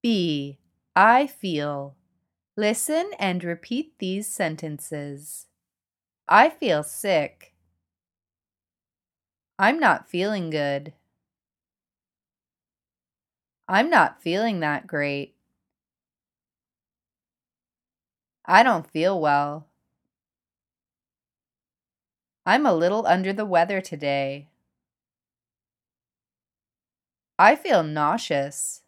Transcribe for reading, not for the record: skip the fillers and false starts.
B. I feel. Listen and repeat these sentences. I feel sick. I'm not feeling good. I'm not feeling that great. I don't feel well. I'm a little under the weather today. I feel nauseous.